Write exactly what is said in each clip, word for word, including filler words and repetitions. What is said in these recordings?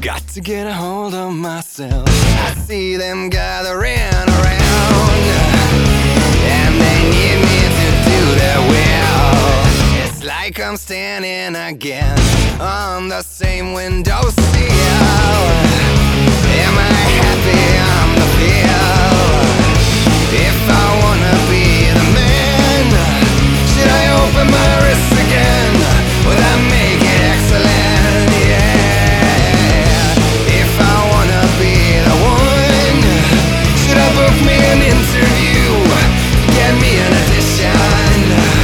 Got to get a hold of myself. I see them gathering around, and they need me to do their will. It's like I'm standing again on the same windowsill. Am I happy on the field? If I wanna be the man, should I open my wrists again? Will that make it excellent? Yeah. If I wanna be the one, should I book me an interview? Get me an audition.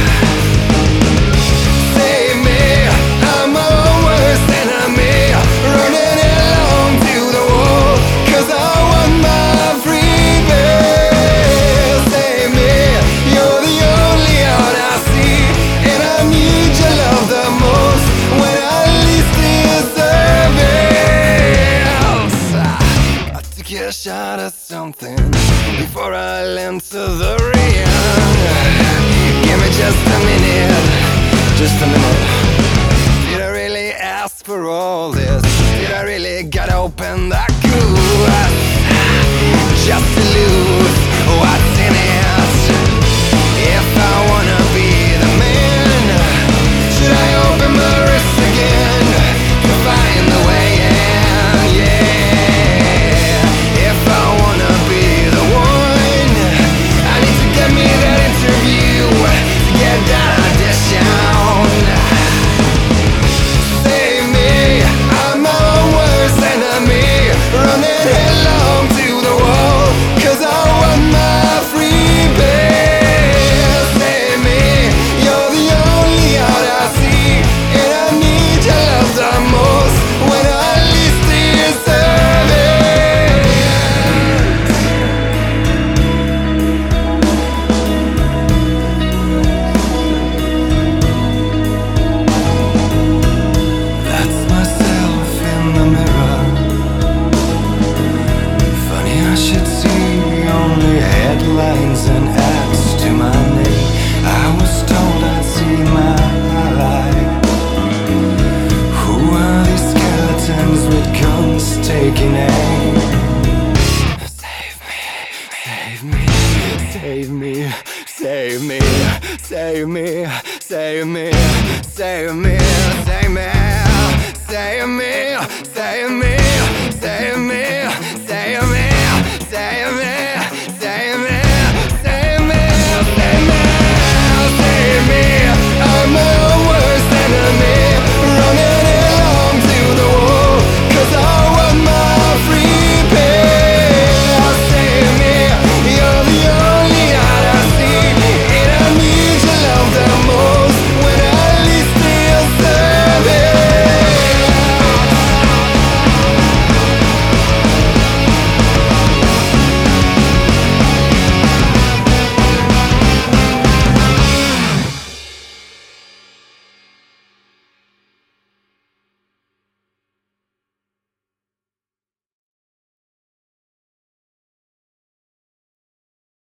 Save me, I'm my own worst enemy, running along to the wall, 'cause I want my freedom. Save me, you're the only out I see, and I need your love the most when I least deserve it. Got to get a shot at something before I enter the ring. Give me just a minute, just a minute. Did I really ask for all this? Did I really gotta open that good just to lose what's in it? If I wanna be the man, should I open my wrists again to find the way in? Yeah. If I wanna be the one, I need to get me that interview, to get that audition. Save me, I'm my own worst enemy, running headlong to the wall, 'cause I want my freedom. Save me, you're the only out I see, and I need your love the most when I least deserve it. That's myself in the mirror. Funny I should see only headlines and ads to my name. I was told I'd see my light. Who are these skeletons with guns taking aim? Save me, save me, save me, save me, save me, save me, save me, save me, save me, save me, save me.